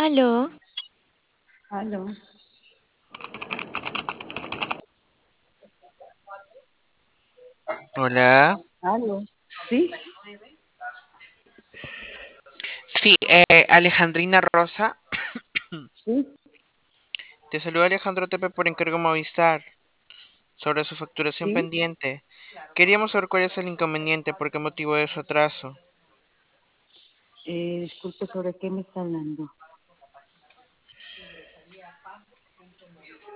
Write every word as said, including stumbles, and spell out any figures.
Aló, Aló, Hola. aló. ¿Sí? Sí, eh, Alejandrina Rosa. Sí. Te saluda Alejandro Tepe por encargo Movistar sobre su facturación Sí. pendiente. Queríamos saber cuál es el inconveniente, por qué motivo de su atraso. Eh, disculpe, ¿sobre qué me está hablando?